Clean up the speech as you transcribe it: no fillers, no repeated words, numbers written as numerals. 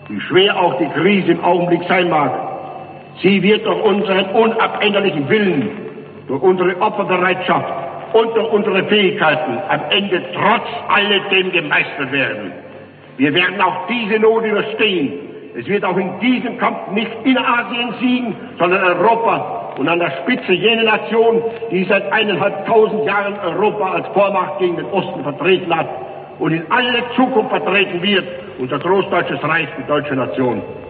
wie schwer auch die Krise im Augenblick sein mag. Sie wird durch unseren unabänderlichen Willen, durch unsere Opferbereitschaft und durch unsere Fähigkeiten am Ende trotz alledem gemeistert werden. Wir werden auch diese Not überstehen. Es wird auch in diesem Kampf nicht in Asien siegen, sondern Europa und an der Spitze jene Nation, die seit 1500 Jahren Europa als Vormacht gegen den Osten vertreten hat und in alle Zukunft vertreten wird, unser großdeutsches Reich, die deutsche Nation.